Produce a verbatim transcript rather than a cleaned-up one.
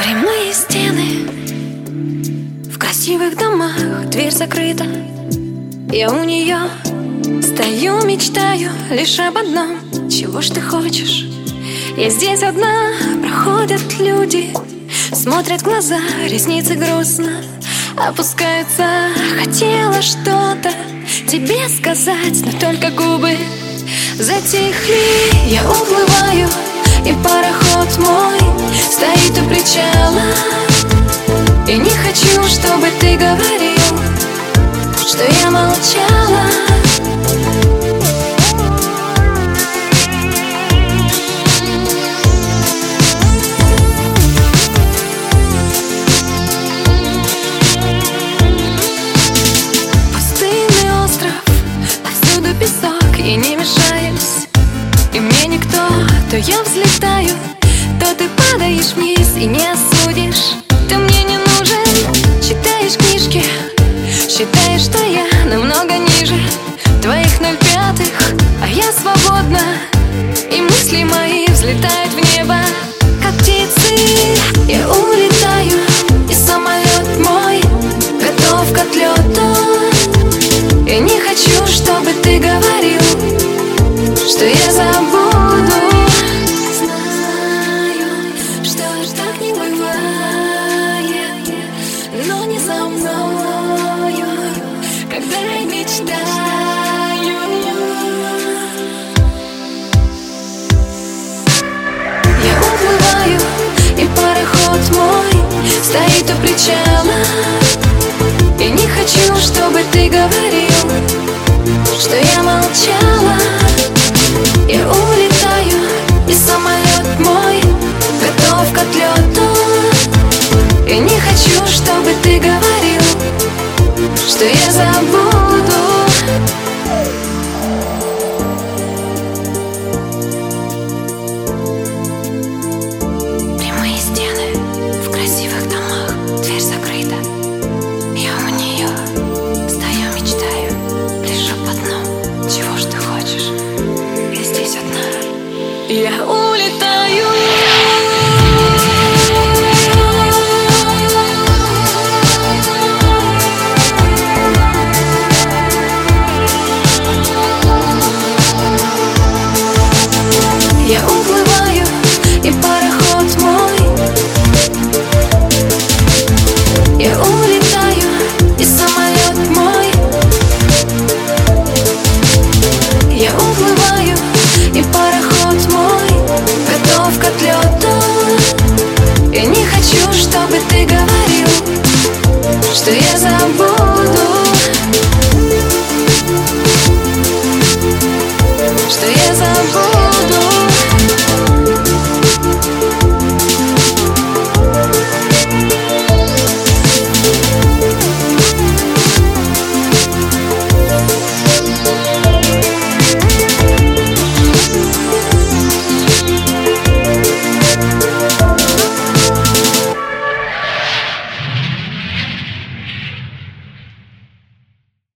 Прямые стены в красивых домах, дверь закрыта. Я у нее стою, мечтаю лишь об одном. Чего ж ты хочешь? Я здесь одна, проходят люди, смотрят в глаза, ресницы грустно опускаются. Хотела что-то тебе сказать, но только губы затихли. Я уплываю, и пароход мой стоит у причала. И не хочу, чтобы ты говорил, что я молчала. Пустынный остров, повсюду песок, и не мешаюсь. И мне никто, то я взлетаю, то ты падаешь вниз и не осудишь. Ты мне не нужен, читаешь книжки, считаешь, что я намного ниже твоих ноль пятых, а я свободна, и мысли мои взлетают в небо, как птицы. Я улетаю, и самолет мой готов к отлету. Я не хочу, чтобы ты говорил, что я забуду. Знаю, что ж так не бывает, но не со мною, когда я мечтаю. Я уплываю, и пароход мой стоит у причала. И не хочу, чтобы ты говорил, что я молчала. Я улетаю, и самолет мой готов к отлету. Я не хочу, чтобы ты говорил, что я забуду. Прямые стены в красивых домах, дверь закрыта. Я у нее стою, мечтаю лишь об одном. Чего ж ты хочешь? Я здесь одна. Я улетаю. Я уплываю.